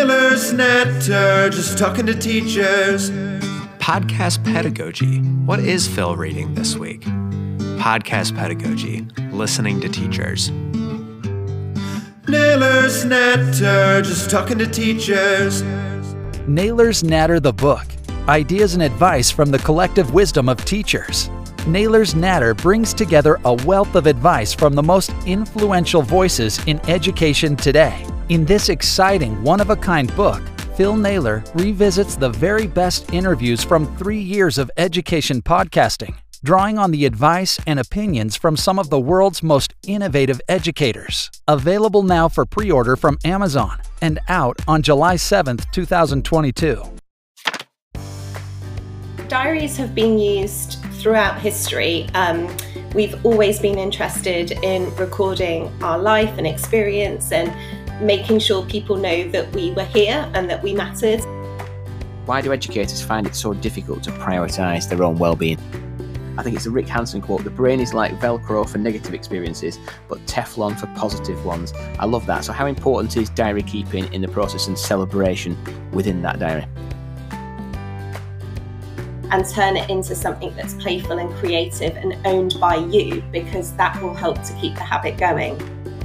Naylor's Natter, just talking to teachers. Podcast pedagogy. What is Phil reading this week? Podcast pedagogy. Listening to teachers. Naylor's Natter, just talking to teachers. Naylor's Natter the book. Ideas and advice from the collective wisdom of teachers. Naylor's Natter brings together a wealth of advice from the most influential voices in education today. In this exciting, one-of-a-kind book, Phil Naylor revisits the very best interviews from 3 years of education podcasting, drawing on the advice and opinions from some of the world's most innovative educators. Available now for pre-order from Amazon and out on July 7th, 2022. Diaries have been used throughout history. We've always been interested in recording our life and experience and making sure people know that we were here and that we mattered. Why do educators find it so difficult to prioritise their own well-being? I think it's a Rick Hanson quote: the brain is like Velcro for negative experiences, but Teflon for positive ones. I love that. So how important is diary keeping in the process and celebration within that diary? And turn it into something that's playful and creative and owned by you, because that will help to keep the habit going.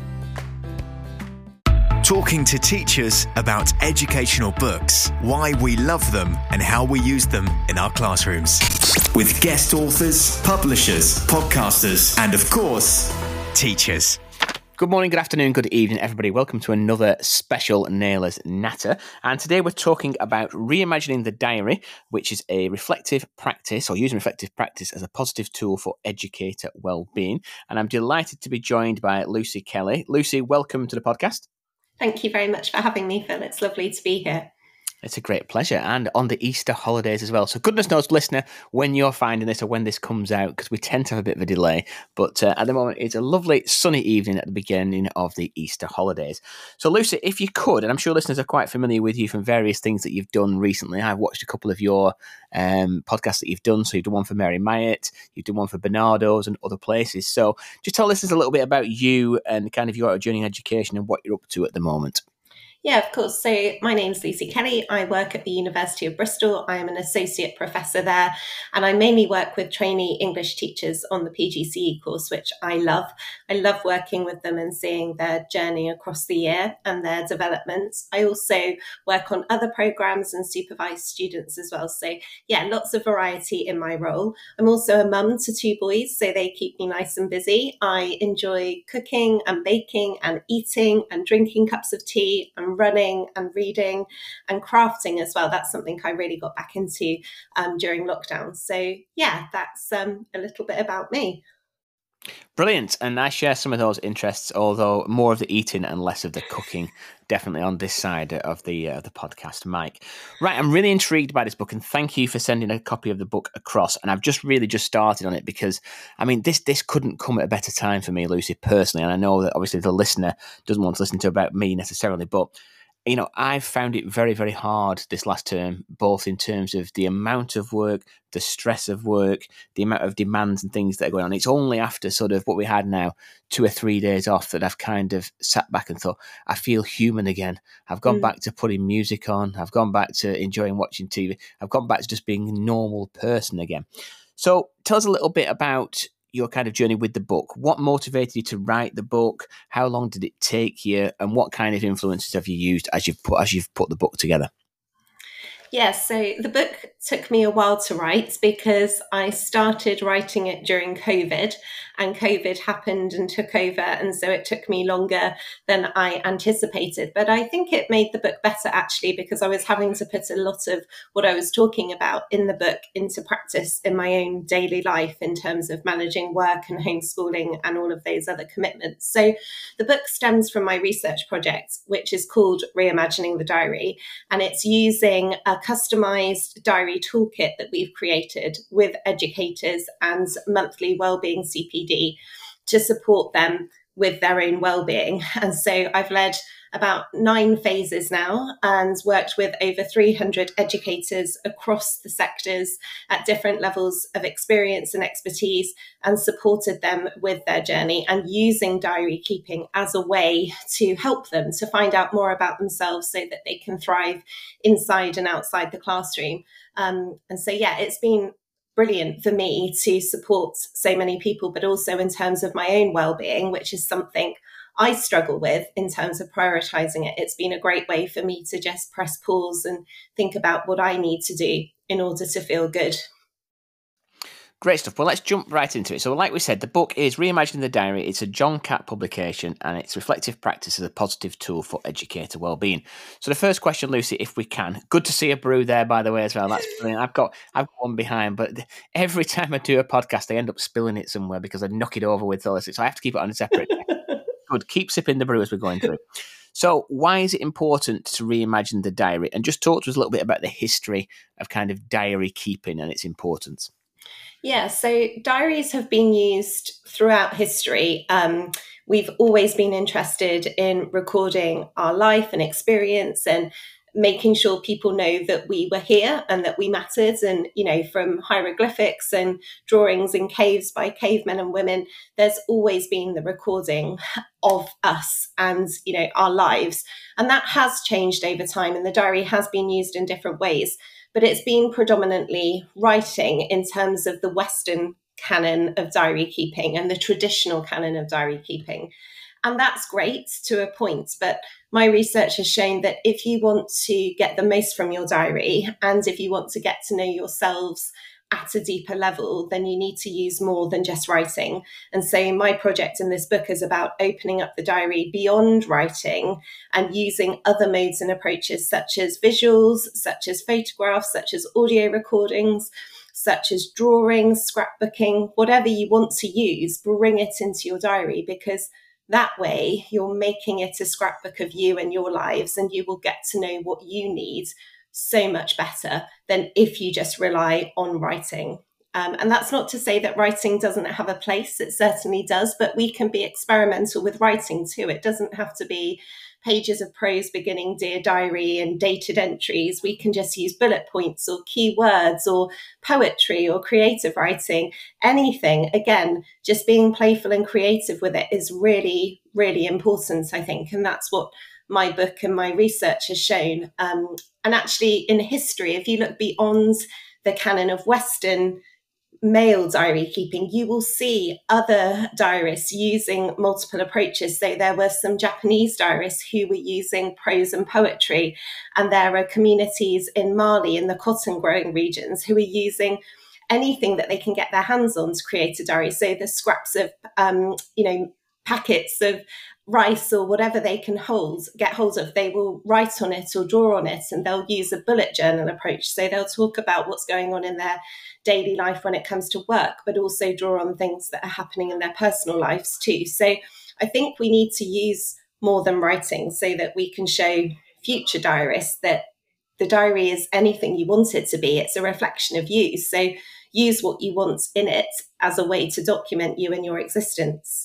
Talking to teachers about educational books, why we love them and how we use them in our classrooms. With guest authors, publishers, podcasters, and of course, teachers. Good morning, good afternoon, good evening, everybody. Welcome to another special Naylor's Natter. And today we're talking about reimagining the diary, which is a reflective practice, or using reflective practice as a positive tool for educator well-being. And I'm delighted to be joined by Lucy Kelly. Lucy, welcome to the podcast. Thank you very much for having me, Phil. It's lovely to be here. It's a great pleasure, and on the Easter holidays as well. So goodness knows, listener, when you're finding this or when this comes out, because we tend to have a bit of a delay. But at the moment, it's a lovely sunny evening at the beginning of the Easter holidays. So Lucy, if you could, and I'm sure listeners are quite familiar with you from various things that you've done recently. I've watched a couple of your podcasts that you've done. So you've done one for Mary Myatt, you've done one for Bernardo's and other places. So just tell listeners a little bit about you and kind of your journey in education and what you're up to at the moment. Yeah, of course. So my name's Lucy Kelly. I work at the University of Bristol. I am an associate professor there, and I mainly work with trainee English teachers on the PGCE course, which I love. I love working with them and seeing their journey across the year and their developments. I also work on other programs and supervise students as well. So yeah, lots of variety in my role. I'm also a mum to 2 boys, so they keep me nice and busy. I enjoy cooking and baking and eating and drinking cups of tea and running and reading and crafting as well. That's something I really got back into during lockdown. So yeah, that's a little bit about me. Brilliant. And I share some of those interests, although more of the eating and less of the cooking, definitely on this side of the podcast mic. Right, I'm really intrigued by this book, and thank you for sending a copy of the book across. And I've just started on it because, I mean, this couldn't come at a better time for me, Lucy, personally. And I know that obviously the listener doesn't want to listen to about me necessarily, but you know, I've found it very, very hard this last term, both in terms of the amount of work, the stress of work, the amount of demands and things that are going on. It's only after sort of what we had now, 2 or 3 days off, that I've kind of sat back and thought, I feel human again. I've gone back to putting music on. I've gone back to enjoying watching TV. I've gone back to just being a normal person again. So tell us a little bit about your kind of journey with the book. What motivated you to write the book? How long did it take you? And what kind of influences have you used as you've put the book together? Yeah, so the book took me a while to write because I started writing it during COVID, and COVID happened and took over. And so it took me longer than I anticipated. But I think it made the book better, actually, because I was having to put a lot of what I was talking about in the book into practice in my own daily life in terms of managing work and homeschooling and all of those other commitments. So the book stems from my research project, which is called Reimagining the Diary. And it's using a customized diary toolkit that we've created with educators and monthly wellbeing CPD to support them with their own well-being. And so I've led about 9 phases now and worked with over 300 educators across the sectors at different levels of experience and expertise, and supported them with their journey and using diary keeping as a way to help them to find out more about themselves so that they can thrive inside and outside the classroom. And so, yeah, it's been brilliant for me to support so many people, but also in terms of my own well-being, which is something I struggle with in terms of prioritizing it. It's been a great way for me to just press pause and think about what I need to do in order to feel good. Great stuff. Well, let's jump right into it. So like we said, the book is Reimagining the Diary. It's a John Catt publication, and it's reflective practice as a positive tool for educator wellbeing. So the first question, Lucy, if we can. Good to see a brew there, by the way, as well. That's brilliant. I've got one behind, but every time I do a podcast, I end up spilling it somewhere because I knock it over with all this. So I have to keep it on a separate. Good. Keep sipping the brew as we're going through. So why is it important to reimagine the diary? And just talk to us a little bit about the history of kind of diary keeping and its importance. Yeah, so diaries have been used throughout history. We've always been interested in recording our life and experience and making sure people know that we were here and that we mattered. And, you know, from hieroglyphics and drawings in caves by cavemen and women, there's always been the recording of us and, you know, our lives. And that has changed over time, and the diary has been used in different ways. But it's been predominantly writing in terms of the Western canon of diary keeping and the traditional canon of diary keeping. And that's great to a point. But my research has shown that if you want to get the most from your diary, and if you want to get to know yourselves at a deeper level, then you need to use more than just writing. And so my project in this book is about opening up the diary beyond writing and using other modes and approaches, such as visuals, such as photographs, such as audio recordings, such as drawings, scrapbooking, whatever you want to use, bring it into your diary, because that way you're making it a scrapbook of you and your lives, and you will get to know what you need so much better than if you just rely on writing. And that's not to say that writing doesn't have a place. It certainly does, but we can be experimental with writing too. It doesn't have to be pages of prose beginning Dear Diary and dated entries. We can just use bullet points or keywords or poetry or creative writing, anything. Again, just being playful and creative with it is really, really important, I think. And that's what my book and my research has shown. And actually in history, if you look beyond the canon of Western male diary keeping, you will see other diarists using multiple approaches. So there were some Japanese diarists who were using prose and poetry, and there are communities in Mali in the cotton growing regions who are using anything that they can get their hands on to create a diary. So the scraps of, packets of rice or whatever they can get hold of, they will write on it or draw on it, and they'll use a bullet journal approach. So they'll talk about what's going on in their daily life when it comes to work, but also draw on things that are happening in their personal lives too. So I think we need to use more than writing so that we can show future diarists that the diary is anything you want it to be. It's a reflection of you. So use what you want in it as a way to document you and your existence.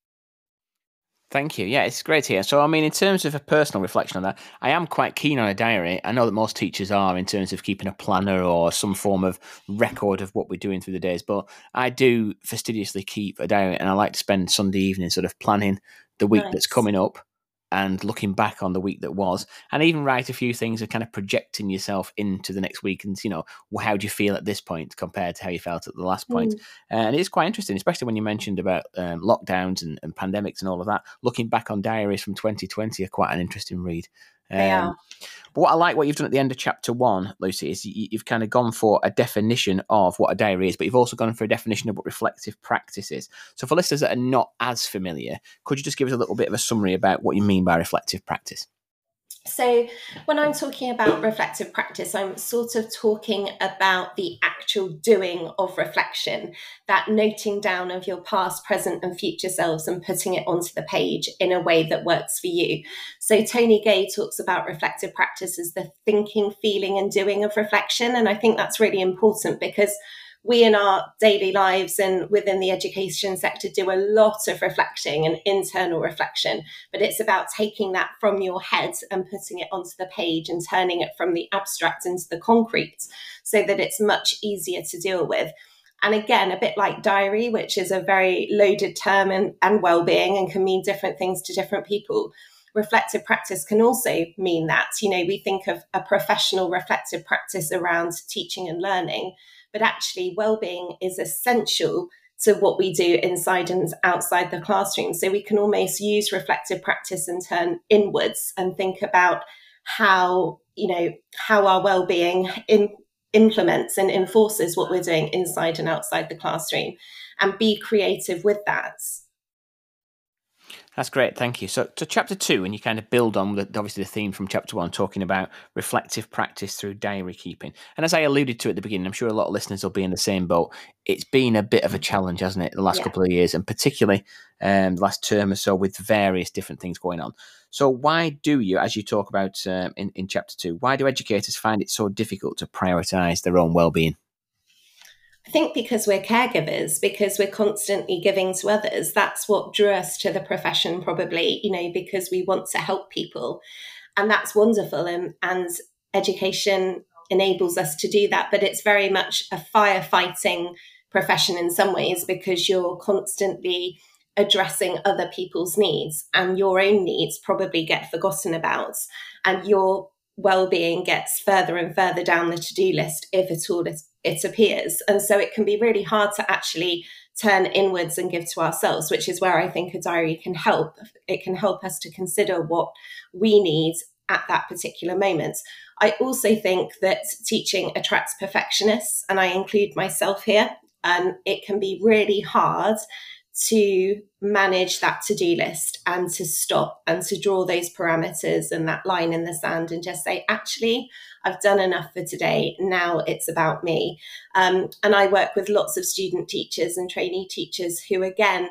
Thank you. Yeah, it's great here. So, I mean, in terms of a personal reflection on that, I am quite keen on a diary. I know that most teachers are in terms of keeping a planner or some form of record of what we're doing through the days. But I do fastidiously keep a diary, and I like to spend Sunday evening sort of planning the week that's coming up and looking back on the week that was, and even write a few things of kind of projecting yourself into the next week and, you know, how do you feel at this point compared to how you felt at the last point? And it's quite interesting, especially when you mentioned about lockdowns and pandemics and all of that. Looking back on diaries from 2020 are quite an interesting read. They are. But what I like what you've done at the end of chapter 1, Lucy, is you've kind of gone for a definition of what a diary is, but you've also gone for a definition of what reflective practice is. So for listeners that are not as familiar, could you just give us a little bit of a summary about what you mean by reflective practice? So when I'm talking about reflective practice, I'm sort of talking about the actual doing of reflection, that noting down of your past, present and future selves and putting it onto the page in a way that works for you. So Tony Gay talks about reflective practice as the thinking, feeling and doing of reflection. And I think that's really important because we in our daily lives and within the education sector do a lot of reflecting and internal reflection, but it's about taking that from your head and putting it onto the page and turning it from the abstract into the concrete so that it's much easier to deal with. And again, a bit like diary, which is a very loaded term and well-being and can mean different things to different people. Reflective practice can also mean that, we think of a professional reflective practice around teaching and learning, but actually well-being is essential to what we do inside and outside the classroom. So we can almost use reflective practice and turn inwards and think about how our well-being implements and enforces what we're doing inside and outside the classroom, and be creative with that. That's great, thank you. So chapter 2, and you kind of build on obviously the theme from chapter 1, talking about reflective practice through diary keeping. And as I alluded to at the beginning, I'm sure a lot of listeners will be in the same boat. It's been a bit of a challenge, hasn't it, the last couple of years, and particularly the last term or so, with various different things going on. So why do you, as you talk about in chapter 2, why do educators find it so difficult to prioritise their own well-being? I think because we're caregivers, because we're constantly giving to others. That's what drew us to the profession, probably, because we want to help people. And that's wonderful. And education enables us to do that. But it's very much a firefighting profession in some ways, because you're constantly addressing other people's needs, and your own needs probably get forgotten about, and your well-being gets further and further down the to-do list, if at all it appears. And so it can be really hard to actually turn inwards and give to ourselves, which is where I think a diary can help. It can help us to consider what we need at that particular moment. I also think that teaching attracts perfectionists, and I include myself here, and it can be really hard to manage that to-do list and to stop and to draw those parameters and that line in the sand and just say, actually, I've done enough for today. Now it's about me. And I work with lots of student teachers and trainee teachers who, again,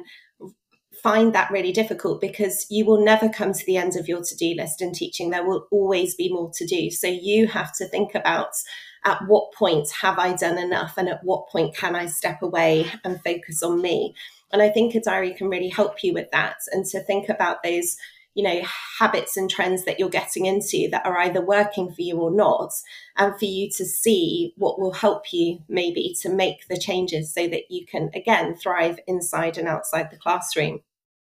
find that really difficult, because you will never come to the end of your to-do list in teaching. There will always be more to do. So you have to think about, at what point have I done enough, and at what point can I step away and focus on me? And I think a diary can really help you with that, and to think about those, habits and trends that you're getting into that are either working for you or not, and for you to see what will help you maybe to make the changes so that you can, again, thrive inside and outside the classroom.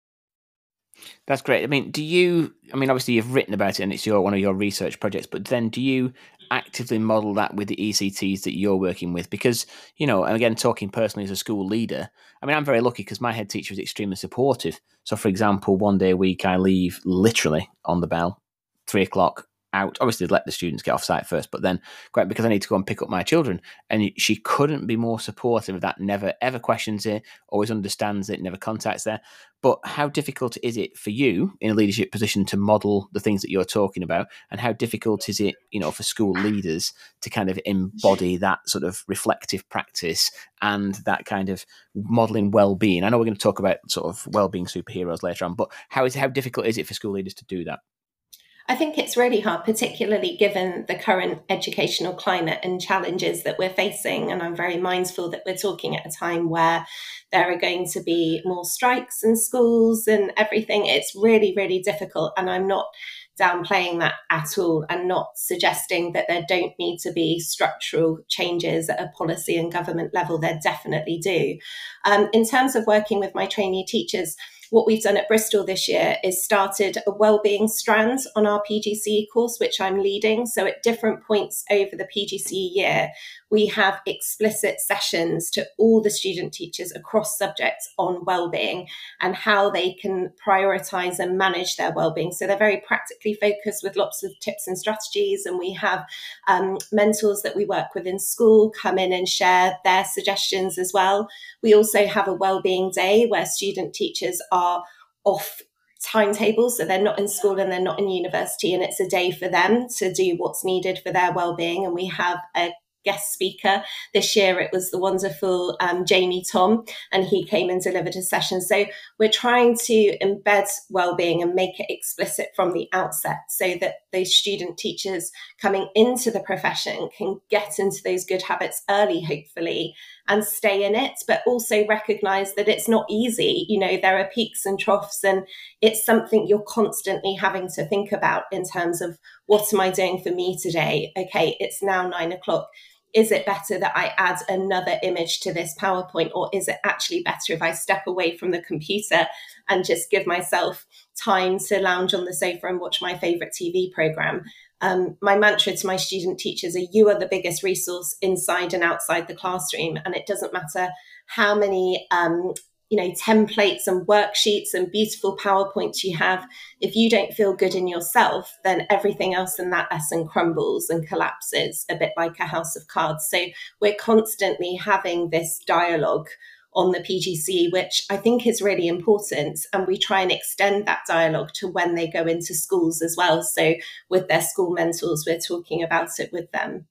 That's great. Obviously you've written about it and it's one of your research projects, but then do you actively model that with the ECTs that you're working with? Because, and again, talking personally as a school leader, I'm very lucky because my head teacher is extremely supportive. So, for example, one day a week I leave literally on the bell, 3:00 out. Obviously, let the students get off site first, but then because I need to go and pick up my children. And she couldn't be more supportive of that. Never ever questions it, always understands it, never contacts there. But how difficult is it for you in a leadership position to model the things that you're talking about? And how difficult is it, for school leaders to kind of embody that sort of reflective practice and that kind of modeling well-being? I know we're going to talk about sort of well-being superheroes later on, but how difficult is it for school leaders to do that? I think it's really hard, particularly given the current educational climate and challenges that we're facing. And I'm very mindful that we're talking at a time where there are going to be more strikes in schools and everything. It's really, really difficult. And I'm not downplaying that at all, and not suggesting that there don't need to be structural changes at a policy and government level. There definitely do. In terms of working with my trainee teachers, what we've done at Bristol this year is started a wellbeing strand on our PGCE course, which I'm leading. So at different points over the PGCE year, we have explicit sessions to all the student teachers across subjects on wellbeing and how they can prioritise and manage their wellbeing. So they're very practically focused with lots of tips and strategies. And we have mentors that we work with in school come in and share their suggestions as well. We also have a wellbeing day where student teachers are off timetables, so they're not in school and they're not in university, and it's a day for them to do what's needed for their well-being. And we have a guest speaker. This year it was the wonderful Jamie Tom, and he came and delivered a session. So we're trying to embed wellbeing and make it explicit from the outset, so that those student teachers coming into the profession can get into those good habits early, hopefully, and stay in it, but also recognize that it's not easy. You know, there are peaks and troughs, and it's something you're constantly having to think about in terms of, what am I doing for me today? Okay, it's now 9 o'clock. Is it better that I add another image to this PowerPoint, or is it actually better if I step away from the computer and just give myself time to lounge on the sofa and watch my favorite TV program? My mantra to my student teachers are, you are the biggest resource inside and outside the classroom. And it doesn't matter how many templates and worksheets and beautiful PowerPoints you have. If you don't feel good in yourself, then everything else in that lesson crumbles and collapses, a bit like a house of cards. So we're constantly having this dialogue on the PGCE, which I think is really important. And we try and extend that dialogue to when they go into schools as well. So with their school mentors, we're talking about it with them.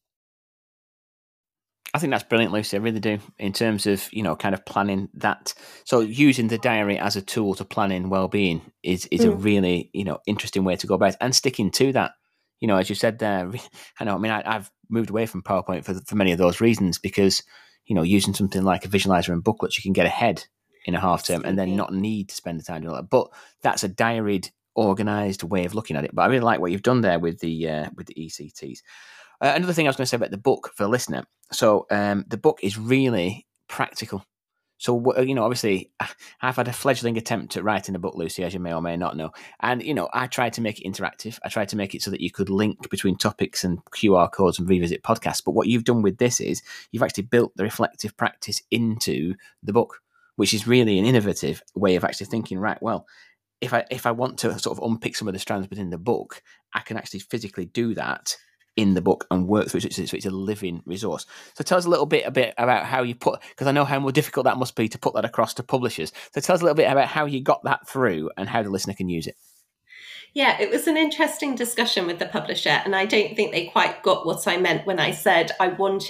I think that's brilliant, Lucy. I really do, in terms of, kind of planning that. So using the diary as a tool to planning well-being is a really, interesting way to go about it, and sticking to that. As you said there, I've moved away from PowerPoint for many of those reasons, because, using something like a visualizer and booklets, you can get ahead in a half term and then not need to spend the time doing that. But that's a diaried, organized way of looking at it. But I really like what you've done there with the ECTs. Another thing I was going to say about the book for the listener. So the book is really practical. So, obviously, I've had a fledgling attempt at writing a book, Lucy, as you may or may not know. And, I tried to make it interactive. I tried to make it so that you could link between topics and QR codes and revisit podcasts. But what you've done with this is you've actually built the reflective practice into the book, which is really an innovative way of actually thinking, right, well, if I want to sort of unpick some of the strands within the book, I can actually physically do that in the book and work through it. So it's a living resource. So tell us a little bit about how you because I know how more difficult that must be to put that across to publishers. So tell us a little bit about how you got that through and how the listener can use it. Yeah, it was an interesting discussion with the publisher, and I don't think they quite got what I meant when I said I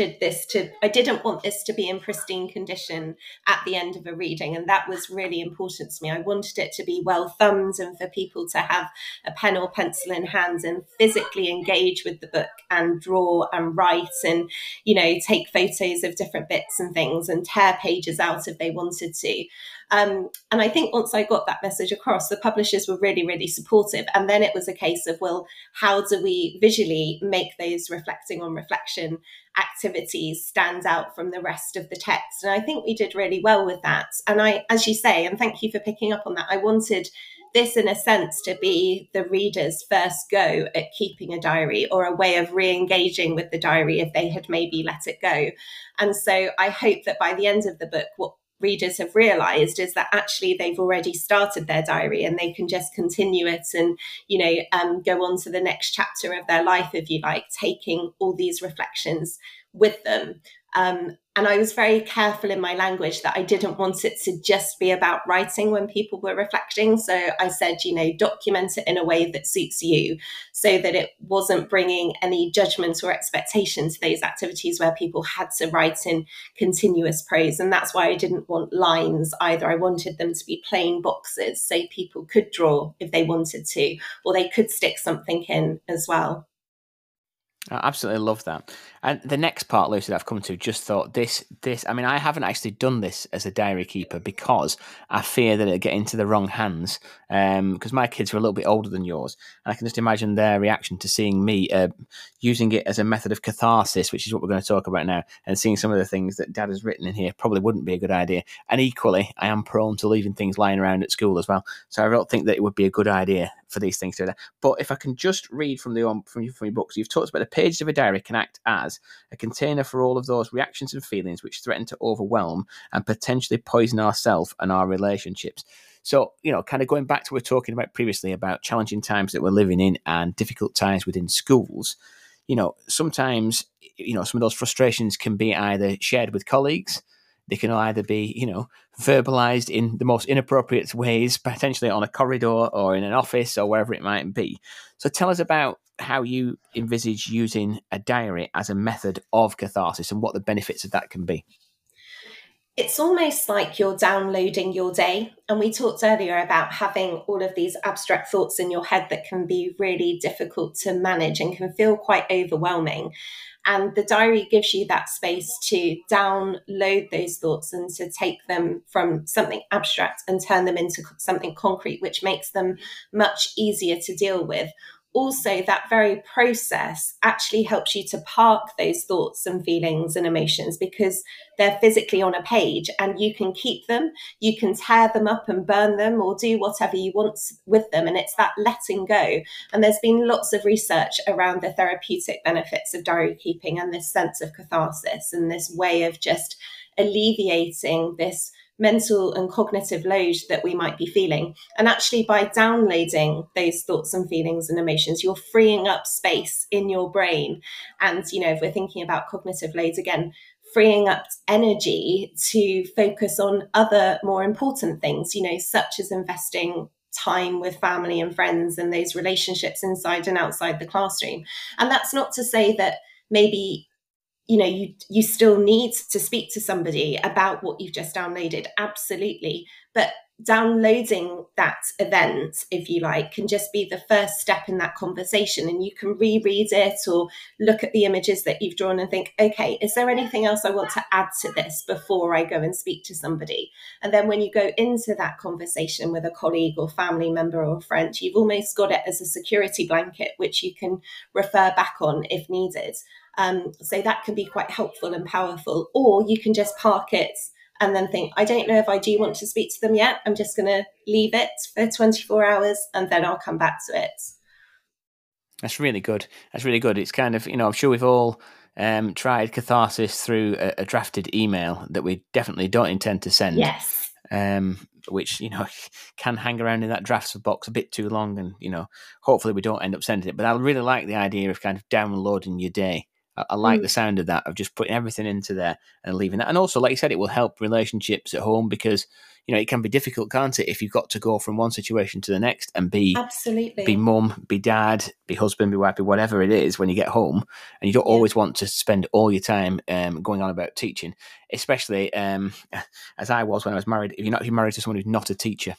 didn't want this to be in pristine condition at the end of a reading, and that was really important to me. I wanted it to be well thumbed and for people to have a pen or pencil in hand and physically engage with the book and draw and write and, take photos of different bits and things and tear pages out if they wanted to. And I think once I got that message across, the publishers were really, really supportive. And then it was a case of, well, how do we visually make those reflecting on reflection activities stand out from the rest of the text? And I think we did really well with that. And as you say, and thank you for picking up on that, I wanted this, in a sense, to be the reader's first go at keeping a diary, or a way of re-engaging with the diary if they had maybe let it go. And so I hope that by the end of the book, what readers have realized is that actually they've already started their diary and they can just continue it and, go on to the next chapter of their life, if you like, taking all these reflections with them. And I was very careful in my language that I didn't want it to just be about writing when people were reflecting. So I said, document it in a way that suits you, so that it wasn't bringing any judgment or expectation to those activities where people had to write in continuous prose. And that's why I didn't want lines either. I wanted them to be plain boxes so people could draw if they wanted to, or they could stick something in as well. I absolutely love that. And the next part, Lucy, that I've come to, just thought this, I haven't actually done this as a diary keeper because I fear that it'll get into the wrong hands, because my kids are a little bit older than yours. And I can just imagine their reaction to seeing me using it as a method of catharsis, which is what we're going to talk about now, and seeing some of the things that Dad has written in here probably wouldn't be a good idea. And equally, I am prone to leaving things lying around at school as well. So I don't think that it would be a good idea for these things to do that. But if I can just read from your books, you've talked about the pages of a diary can act as a container for all of those reactions and feelings which threaten to overwhelm and potentially poison ourselves and our relationships. So, kind of going back to what we were talking about previously about challenging times that we're living in and difficult times within schools, sometimes, some of those frustrations can be either shared with colleagues. They can either be, verbalized in the most inappropriate ways, potentially on a corridor or in an office or wherever it might be. So tell us about how you envisage using a diary as a method of catharsis and what the benefits of that can be. It's almost like you're downloading your day. And we talked earlier about having all of these abstract thoughts in your head that can be really difficult to manage and can feel quite overwhelming. And the diary gives you that space to download those thoughts and to take them from something abstract and turn them into something concrete, which makes them much easier to deal with. Also, that very process actually helps you to park those thoughts and feelings and emotions because they're physically on a page and you can keep them, you can tear them up and burn them or do whatever you want with them. And it's that letting go. And there's been lots of research around the therapeutic benefits of diary keeping and this sense of catharsis and this way of just alleviating this mental and cognitive load that we might be feeling. And actually, by downloading those thoughts and feelings and emotions, you're freeing up space in your brain. And, if we're thinking about cognitive loads again, freeing up energy to focus on other more important things, such as investing time with family and friends and those relationships inside and outside the classroom. And that's not to say that maybe you still need to speak to somebody about what you've just downloaded. Absolutely. But downloading that event, if you like, can just be the first step in that conversation. And you can reread it or look at the images that you've drawn and think, okay, is there anything else I want to add to this before I go and speak to somebody? And then when you go into that conversation with a colleague or family member or friend, you've almost got it as a security blanket, which you can refer back on if needed. So that can be quite helpful and powerful. Or you can just park it and then think, I don't know if I do want to speak to them yet. I'm just going to leave it for 24 hours and then I'll come back to it. That's really good. It's kind of, I'm sure we've all tried catharsis through a drafted email that we definitely don't intend to send. Yes. Which, can hang around in that drafts box a bit too long and, hopefully we don't end up sending it. But I really like the idea of kind of downloading your day. I like the sound of that, of just putting everything into there and leaving that. And also, like you said, it will help relationships at home because, it can be difficult, can't it, if you've got to go from one situation to the next and be mum, be dad, be husband, be wife, be whatever it is when you get home. And you don't always want to spend all your time going on about teaching, especially as I was when I was married. If you're married to someone who's not a teacher,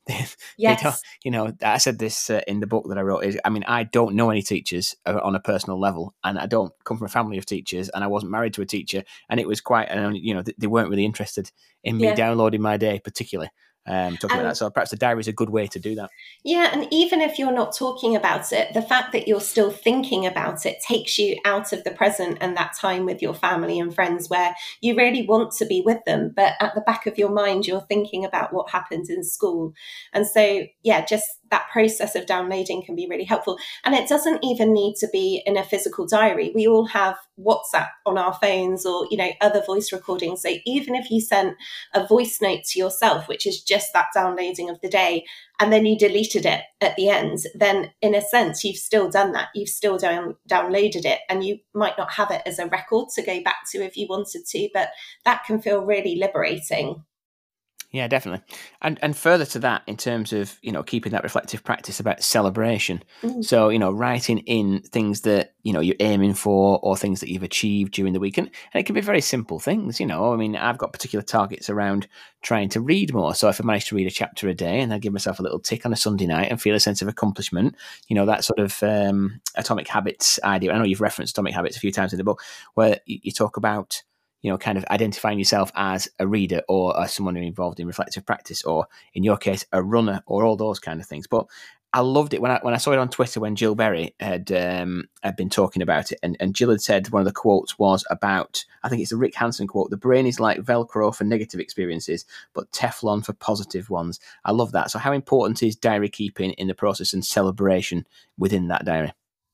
yes. I said this in the book that I wrote. I don't know any teachers on a personal level, and I don't come from a family of teachers, and I wasn't married to a teacher, and it was quite, they weren't really interested in me downloading my day, particularly talking about that. So perhaps the diary is a good way to do that. Yeah, and even if you're not talking about it, the fact that you're still thinking about it takes you out of the present and that time with your family and friends where you really want to be with them, but at the back of your mind, you're thinking about what happened in school. And so, just that process of downloading can be really helpful. And it doesn't even need to be in a physical diary. We all have WhatsApp on our phones or, other voice recordings. So even if you sent a voice note to yourself, which is just that downloading of the day, and then you deleted it at the end, then in a sense, you've still done that. You've still downloaded it, and you might not have it as a record to go back to if you wanted to, but that can feel really liberating. Yeah, definitely. And further to that, in terms of, keeping that reflective practice about celebration. So, writing in things that, you're aiming for or things that you've achieved during the week. And it can be very simple things, I've got particular targets around trying to read more. So if I manage to read a chapter a day and I give myself a little tick on a Sunday night and feel a sense of accomplishment, that sort of Atomic Habits idea. I know you've referenced Atomic Habits a few times in the book where you talk about, kind of identifying yourself as a reader or as someone who's involved in reflective practice, or in your case, a runner, or all those kind of things. But I loved it when I saw it on Twitter when Jill Berry had been talking about it. And Jill had said one of the quotes was about, I think it's a Rick Hansen quote, "The brain is like Velcro for negative experiences, but Teflon for positive ones." I love that. So how important is diary keeping in the process and celebration within that diary?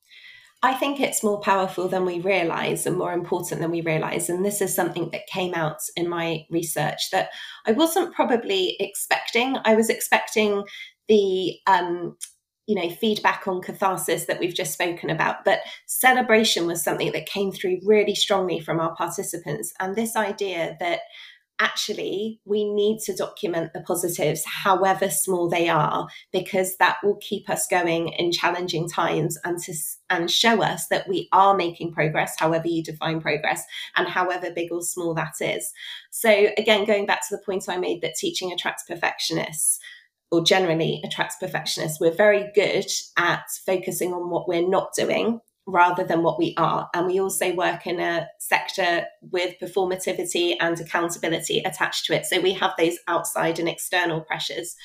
I think it's more powerful than we realise and more important than we realise. And this is something that came out in my research that I wasn't probably expecting. I was expecting the feedback on catharsis that we've just spoken about, but celebration was something that came through really strongly from our participants. And this idea that actually, we need to document the positives, however small they are, because that will keep us going in challenging times and show us that we are making progress, however you define progress, and however big or small that is. So again, going back to the point I made that teaching attracts perfectionists, or generally attracts perfectionists, we're very good at focusing on what we're not doing rather than what we are. And we also work in a sector with performativity and accountability attached to it. So we have those outside and external pressures.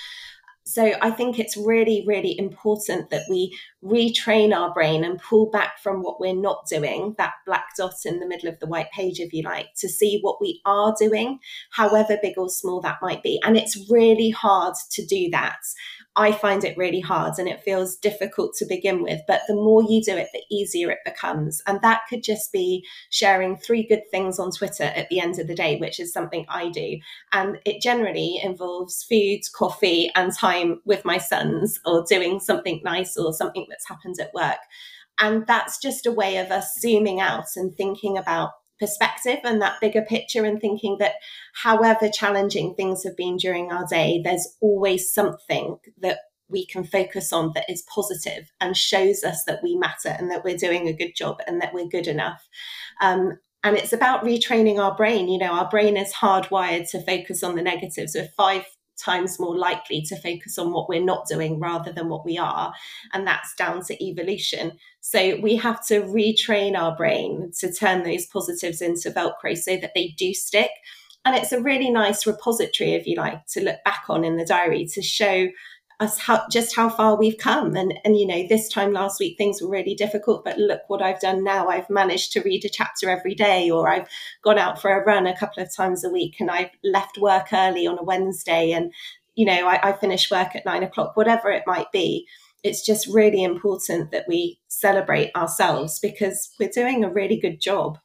So I think it's really, really important that we retrain our brain and pull back from what we're not doing, that black dot in the middle of the white page, if you like, to see what we are doing, however big or small that might be. And it's really hard to do that. I find it really hard and it feels difficult to begin with, but the more you do it, the easier it becomes. And that could just be sharing 3 good things on Twitter at the end of the day, which is something I do. And it generally involves food, coffee, and time with my sons, or doing something nice or something that's happened at work. And that's just a way of us zooming out and thinking about perspective and that bigger picture, and thinking that however challenging things have been during our day, there's always something that we can focus on that is positive and shows us that we matter and that we're doing a good job and that we're good enough. And it's about retraining our brain. You know, our brain is hardwired to focus on the negatives. We're 5 times more likely to focus on what we're not doing rather than what we are. And that's down to evolution. So we have to retrain our brain to turn those positives into Velcro so that they do stick. And it's a really nice repository, if you like, to look back on in the diary to show us how far we've come. And you know, this time last week, things were really difficult, but look what I've done now. I've managed to read a chapter every day, or I've gone out for a run a couple of times a week, and I've left work early on a Wednesday, and, you know, I finish work at 9 o'clock, whatever it might be. It's just really important that we celebrate ourselves because we're doing a really good job.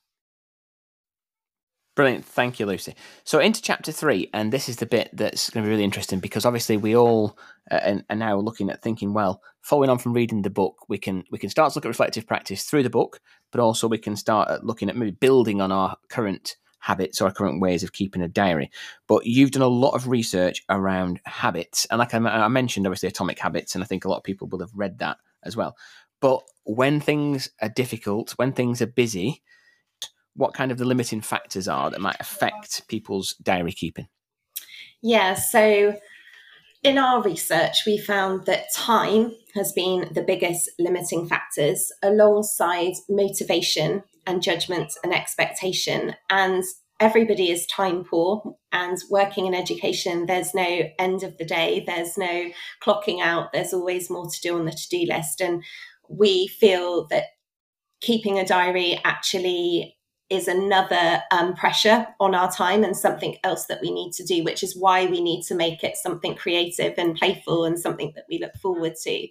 Brilliant. Thank you, Lucy. So into chapter 3, and this is the bit that's going to be really interesting because obviously we all are now looking at thinking, well, following on from reading the book, we can start to look at reflective practice through the book, but also we can start at looking at maybe building on our current habits or our current ways of keeping a diary. But you've done a lot of research around habits. And like I mentioned, obviously, Atomic Habits, and I think a lot of people will have read that as well. But when things are difficult, when things are busy, what kind of the limiting factors are that might affect people's diary keeping? Yeah, so in our research, we found that time has been the biggest limiting factors, alongside motivation and judgment and expectation. And everybody is time poor, and working in education, there's no end of the day, there's no clocking out, there's always more to do on the to-do list. And we feel that keeping a diary actually is another pressure on our time and something else that we need to do, which is why we need to make it something creative and playful and something that we look forward to.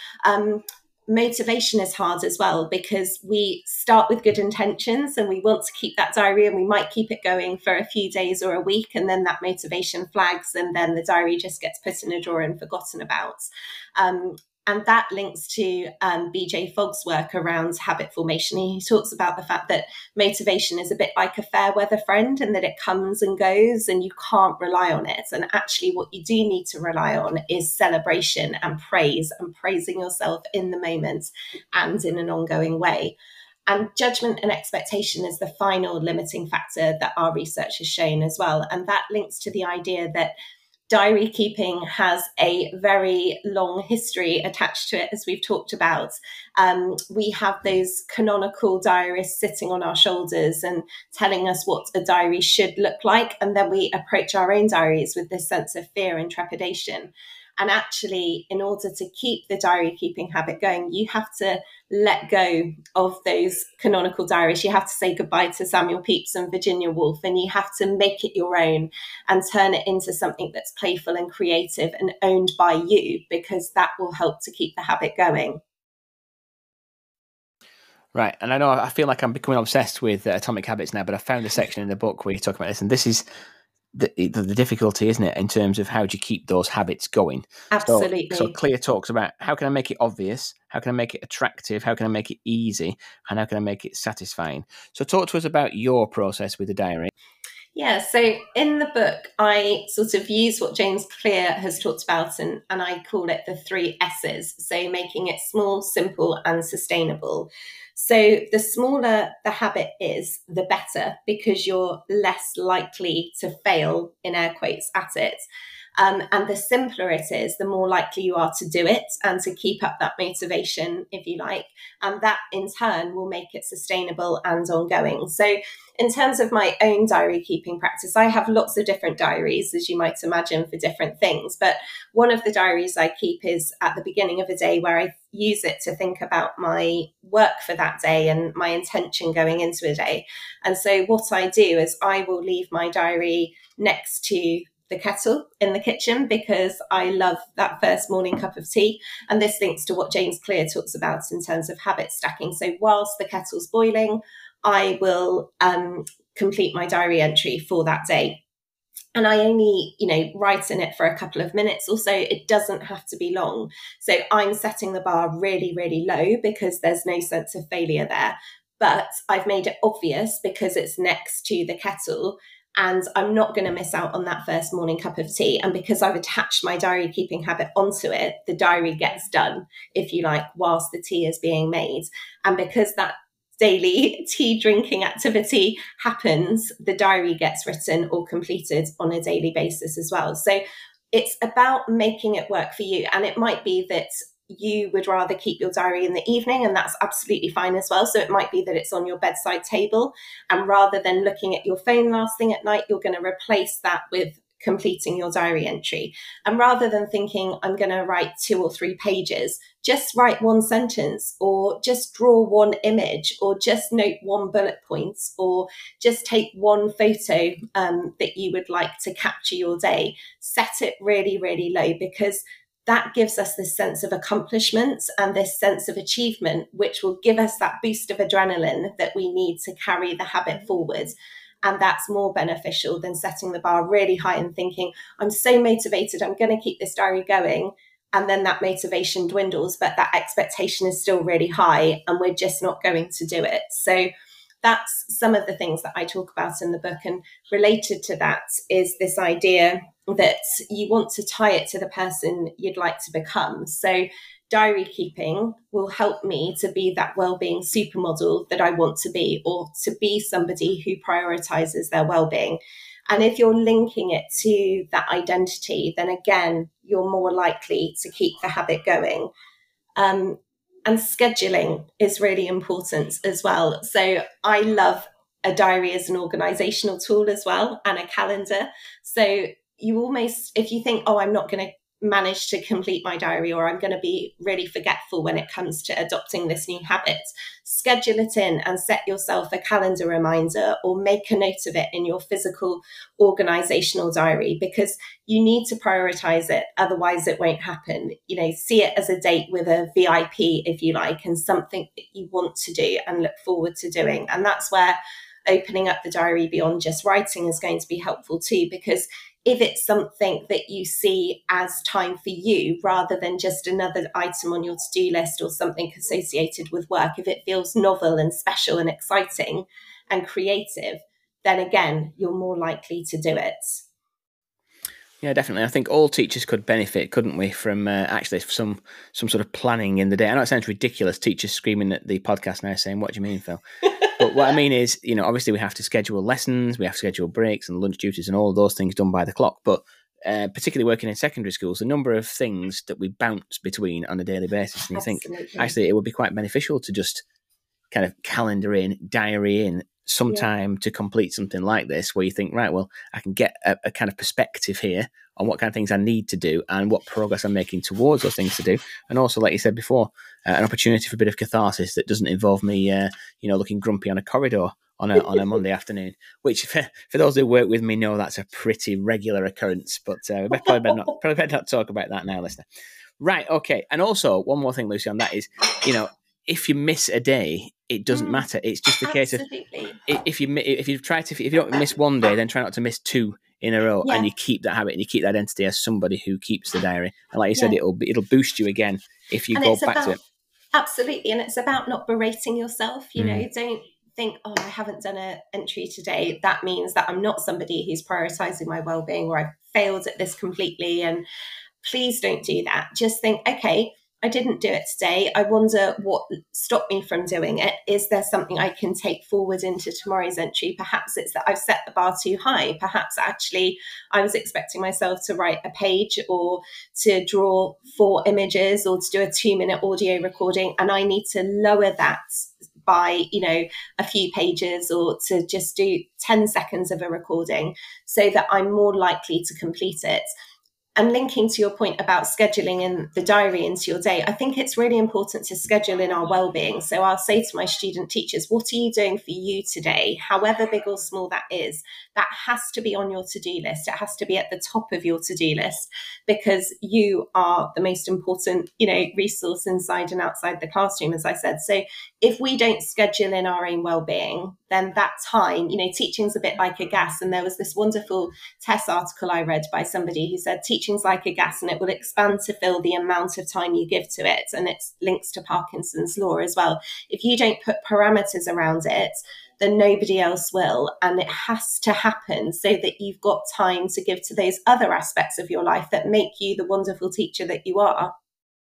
Motivation is hard as well because we start with good intentions and we want to keep that diary, and we might keep it going for a few days or a week, and then that motivation flags and then the diary just gets put in a drawer and forgotten about. And that links to BJ Fogg's work around habit formation. He talks about the fact that motivation is a bit like a fair weather friend, and that it comes and goes and you can't rely on it. And actually what you do need to rely on is celebration and praise, and praising yourself in the moment and in an ongoing way. And judgment and expectation is the final limiting factor that our research has shown as well. And that links to the idea that diary keeping has a very long history attached to it, as we've talked about. We have those canonical diarists sitting on our shoulders and telling us what a diary should look like. And then we approach our own diaries with this sense of fear and trepidation. And actually, in order to keep the diary keeping habit going, you have to let go of those canonical diaries. You have to say goodbye to Samuel Pepys and Virginia Woolf, and you have to make it your own and turn it into something that's playful and creative and owned by you, because that will help to keep the habit going. Right. And I feel like I'm becoming obsessed with Atomic Habits now, but I found a section in the book where you talk about this, and this is the difficulty, isn't it, in terms of how do you keep those habits going? Absolutely. So Clear talks about how can I make it obvious, how can I make it attractive, how can I make it easy, and how can I make it satisfying? So talk to us about your process with the diary. Yeah, so in the book, I sort of use what James Clear has talked about, and I call it the 3 S's. So making it small, simple, and sustainable. So the smaller the habit is, the better, because you're less likely to fail, in air quotes, at it. And the simpler it is, the more likely you are to do it and to keep up that motivation, if you like. And that in turn will make it sustainable and ongoing. So in terms of my own diary keeping practice, I have lots of different diaries, as you might imagine, for different things. But one of the diaries I keep is at the beginning of a day, where I use it to think about my work for that day and my intention going into a day. And so what I do is I will leave my diary next to the kettle in the kitchen, because I love that first morning cup of tea. And this links to what James Clear talks about in terms of habit stacking. So whilst the kettle's boiling, I will complete my diary entry for that day. And I only, write in it for a couple of minutes or so. It doesn't have to be long. So I'm setting the bar really, really low, because there's no sense of failure there. But I've made it obvious because it's next to the kettle, and I'm not going to miss out on that first morning cup of tea. And because I've attached my diary keeping habit onto it, the diary gets done, if you like, whilst the tea is being made. And because that daily tea drinking activity happens, the diary gets written or completed on a daily basis as well. So it's about making it work for you. And it might be that you would rather keep your diary in the evening, and that's absolutely fine as well. So it might be that it's on your bedside table, and rather than looking at your phone last thing at night, you're going to replace that with completing your diary entry. And rather than thinking, I'm going to write 2 or 3 pages, just write 1 sentence, or just draw 1 image, or just note 1 bullet point, or just take 1 photo that you would like to capture your day. Set it really, really low, because that gives us this sense of accomplishment and this sense of achievement, which will give us that boost of adrenaline that we need to carry the habit forward. And that's more beneficial than setting the bar really high and thinking, I'm so motivated, I'm going to keep this diary going. And then that motivation dwindles, but that expectation is still really high, and we're just not going to do it. So that's some of the things that I talk about in the book. And related to that is this idea that you want to tie it to the person you'd like to become. So diary keeping will help me to be that well-being supermodel that I want to be, or to be somebody who prioritizes their well-being. And if you're linking it to that identity, then again, you're more likely to keep the habit going. And scheduling is really important as well. So I love a diary as an organizational tool as well, and a calendar. So you almost, if you think, oh, I'm not going to manage to complete my diary, or I'm going to be really forgetful when it comes to adopting this new habit, schedule it in and set yourself a calendar reminder, or make a note of it in your physical organizational diary, because you need to prioritize it. Otherwise it won't happen. See it as a date with a VIP, if you like, and something that you want to do and look forward to doing. And that's where opening up the diary beyond just writing is going to be helpful too, because if it's something that you see as time for you, rather than just another item on your to-do list or something associated with work, if it feels novel and special and exciting and creative, then again, you're more likely to do it. Yeah, definitely. I think all teachers could benefit, couldn't we, from actually some sort of planning in the day. I know it sounds ridiculous, teachers screaming at the podcast now saying, what do you mean, Phil? But what I mean is, obviously we have to schedule lessons, we have to schedule breaks and lunch duties and all of those things done by the clock. But particularly working in secondary schools, the number of things that we bounce between on a daily basis. And you think, actually, it would be quite beneficial to just kind of calendar in, diary in some time to complete something like this, where you think, right, well, I can get a kind of perspective here on what kind of things I need to do and what progress I'm making towards those things to do. And also, like you said before, an opportunity for a bit of catharsis that doesn't involve me, looking grumpy on a corridor on a Monday afternoon, which for those who work with me know that's a pretty regular occurrence. But we probably better not talk about that now, listener. Right, okay. And also, one more thing, Lucy, on that is, if you miss a day, it doesn't matter. It's just a case of if you don't miss one day, then try not to miss 2 in a row, and you keep that habit and you keep that identity as somebody who keeps the diary. And like you said, it'll boost you again if you go back to it. Absolutely, and it's about not berating yourself. Don't think, oh, I haven't done an entry today, that means that I'm not somebody who's prioritizing my well-being, or I've failed at this completely. And please don't do that. Just think, okay, I didn't do it today. I wonder what stopped me from doing it. Is there something I can take forward into tomorrow's entry? Perhaps it's that I've set the bar too high. Perhaps actually I was expecting myself to write a page or to draw 4 images or to do a 2-minute audio recording, and I need to lower that by, a few pages, or to just do 10 seconds of a recording so that I'm more likely to complete it. And linking to your point about scheduling in the diary into your day, I think it's really important to schedule in our well-being. So I'll say to my student teachers, what are you doing for you today? However big or small that is, that has to be on your to-do list. It has to be at the top of your to-do list, because you are the most important, resource inside and outside the classroom, as I said. So if we don't schedule in our own well-being, then that time, teaching's a bit like a gas. And there was this wonderful TESS article I read by somebody who said, teaching's like a gas and it will expand to fill the amount of time you give to it. And it links to Parkinson's law as well. If you don't put parameters around it, then nobody else will. And it has to happen so that you've got time to give to those other aspects of your life that make you the wonderful teacher that you are.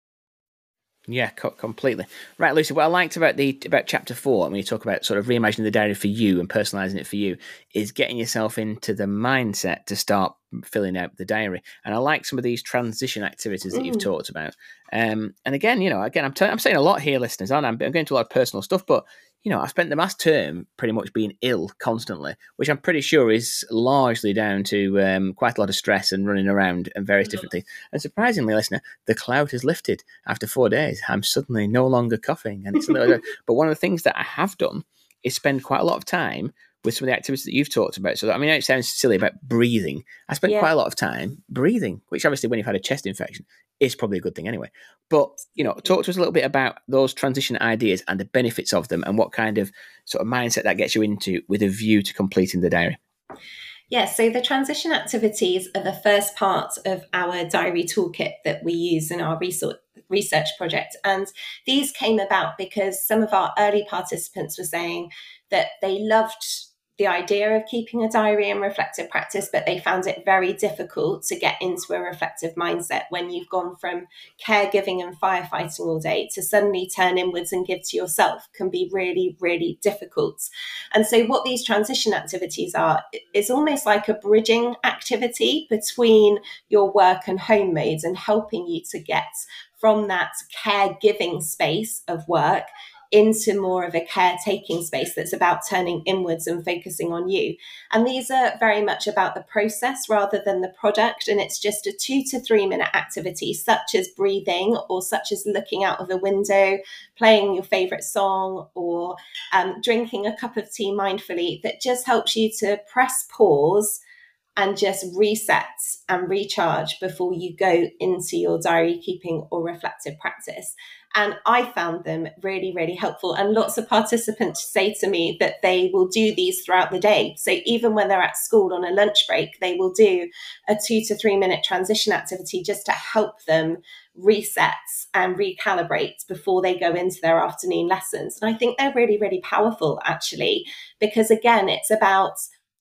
Yeah, completely. Right, Lucy, what I liked about chapter 4, when you talk about sort of reimagining the diary for you and personalising it for you, is getting yourself into the mindset to start filling out the diary. And I like some of these transition activities that you've talked about. And again, I'm saying a lot here, listeners, aren't I? I'm going to a lot of personal stuff, but I spent the last term pretty much being ill constantly, which I'm pretty sure is largely down to quite a lot of stress and running around and various different things. And surprisingly, listener, the cloud has lifted after 4 days. I'm suddenly no longer coughing. And but one of the things that I have done is spend quite a lot of time with some of the activities that you've talked about. So, it sounds silly about breathing. I spent quite a lot of time breathing, which obviously when you've had a chest infection is probably a good thing anyway. But, talk to us a little bit about those transition ideas and the benefits of them and what kind of sort of mindset that gets you into with a view to completing the diary. Yeah, so the transition activities are the first part of our diary toolkit that we use in our research project. And these came about because some of our early participants were saying that they loved the idea of keeping a diary and reflective practice, but they found it very difficult to get into a reflective mindset when you've gone from caregiving and firefighting all day to suddenly turn inwards and give to yourself can be really, really difficult. And so what these transition activities are is almost like a bridging activity between your work and home modes and helping you to get from that caregiving space of work into more of a caretaking space that's about turning inwards and focusing on you. And these are very much about the process rather than the product. And it's just a 2 to 3 minute activity, such as breathing or such as looking out of a window, playing your favorite song, or drinking a cup of tea mindfully, that just helps you to press pause and just reset and recharge before you go into your diary keeping or reflective practice. And I found them really, really helpful. And lots of participants say to me that they will do these throughout the day. So even when they're at school on a lunch break, they will do a 2 to 3 minute transition activity just to help them reset and recalibrate before they go into their afternoon lessons. And I think they're really, really powerful, actually, because again, it's about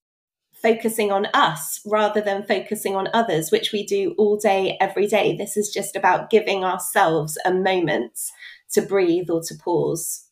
focusing on us rather than focusing on others, which we do all day, every day. This is just about giving ourselves a moment to breathe or to pause.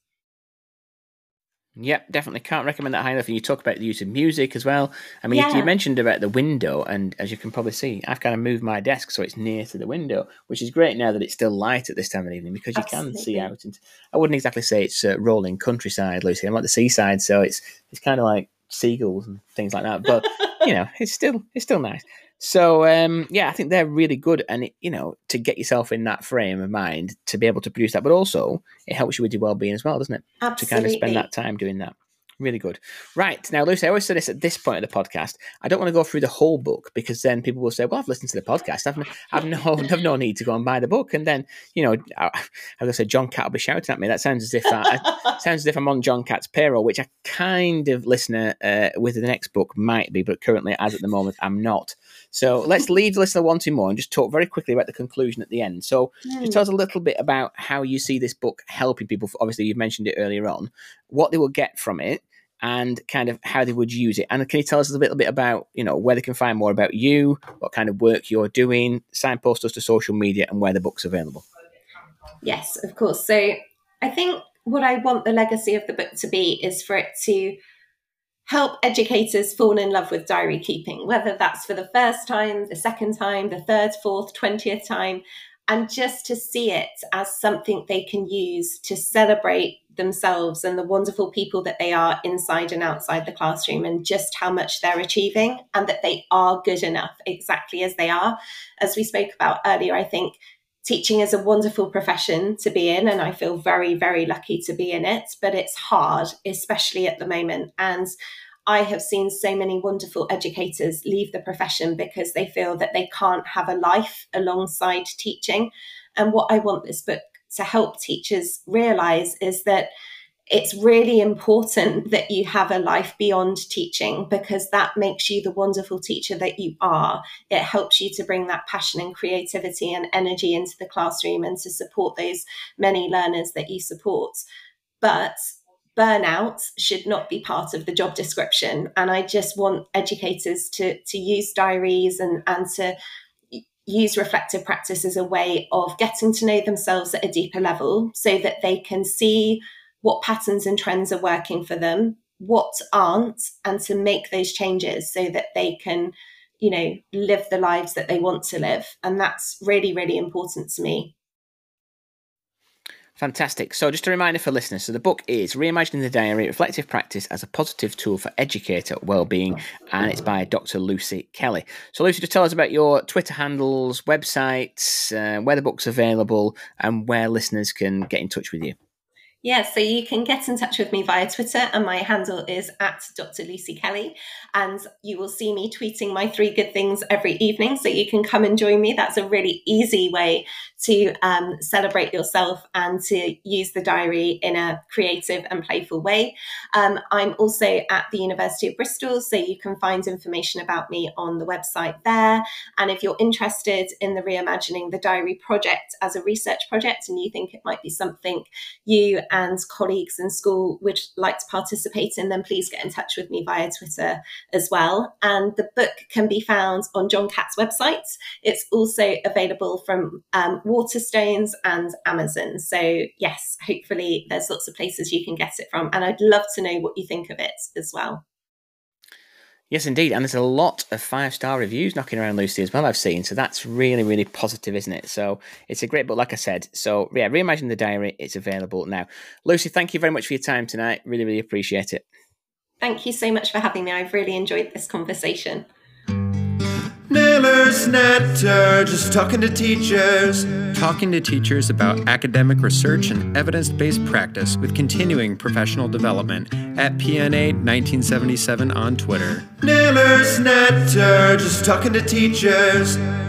Yep, definitely can't recommend that high enough. And you talk about the use of music as well. You mentioned about the window, and as you can probably see, I've kind of moved my desk so it's near to the window, which is great now that it's still light at this time of evening, because you can see out. And I wouldn't exactly say it's rolling countryside, Lucy. I'm at the seaside, so it's kind of like seagulls and things like that, but it's still nice. So I think they're really good, and to get yourself in that frame of mind to be able to produce that, but also it helps you with your well-being as well, doesn't it? Absolutely. To kind of spend that time doing that. Really good. Right. Now, Lucy, I always say this at this point of the podcast. I don't want to go through the whole book, because then people will say, well, I've listened to the podcast. I've no need to go and buy the book. And then, as I said, John Catt will be shouting at me. That sounds as if I'm on John Catt's payroll, which I kind of, listener, with the next book might be, but currently, as at the moment, I'm not. So let's leave the listener wanting more and just talk very quickly about the conclusion at the end. So just tell us a little bit about how you see this book helping people. Obviously, you've mentioned it earlier on, what they will get from it, and kind of how they would use it. And can you tell us a little bit about, where they can find more about you, what kind of work you're doing, signpost us to social media, and where the book's available? Yes, of course. So I think what I want the legacy of the book to be is for it to help educators fall in love with diary keeping, whether that's for the first time, the second time, the third, fourth, 20th time, and just to see it as something they can use to celebrate themselves and the wonderful people that they are inside and outside the classroom, and just how much they're achieving and that they are good enough exactly as they are. As we spoke about earlier, I think teaching is a wonderful profession to be in, and I feel very, very lucky to be in it, but it's hard, especially at the moment. And I have seen so many wonderful educators leave the profession because they feel that they can't have a life alongside teaching. And what I want this book to help teachers realize is that it's really important that you have a life beyond teaching, because that makes you the wonderful teacher that you are. It helps you to bring that passion and creativity and energy into the classroom and to support those many learners that you support. But burnout should not be part of the job description. And I just want educators to use diaries and to use reflective practice as a way of getting to know themselves at a deeper level, so that they can see what patterns and trends are working for them, what aren't, and to make those changes so that they can, live the lives that they want to live. And that's really, really important to me. Fantastic. So just a reminder for listeners, so the book is Reimagining the Diary, Reflective Practice as a Positive Tool for Educator Wellbeing, and it's by Dr. Lucy Kelly. So Lucy, just tell us about your Twitter handles, websites, where the book's available, and where listeners can get in touch with you. Yeah, so you can get in touch with me via Twitter, and my handle is at Dr. Lucy Kelly. And you will see me tweeting my 3 good things every evening. So you can come and join me. That's a really easy way to celebrate yourself and to use the diary in a creative and playful way. I'm also at the University of Bristol, so you can find information about me on the website there. And if you're interested in the Reimagining the Diary project as a research project, and you think it might be something you and colleagues in school would like to participate in, then please get in touch with me via Twitter as well. And the book can be found on John Catt's website. It's also available from Waterstones and Amazon. So yes, hopefully there's lots of places you can get it from. And I'd love to know what you think of it as well. Yes, indeed. And there's a lot of 5-star reviews knocking around, Lucy, as well, I've seen. So that's really, really positive, isn't it? So it's a great book, like I said. So yeah, Reimagining the Diary, it's available now. Lucy, thank you very much for your time tonight. Really, really appreciate it. Thank you so much for having me. I've really enjoyed this conversation. Naylor's Natter, just talking to teachers. Talking to teachers about academic research and evidence-based practice with continuing professional development at PNA 1977 on Twitter. Naylor's Natter, just talking to teachers.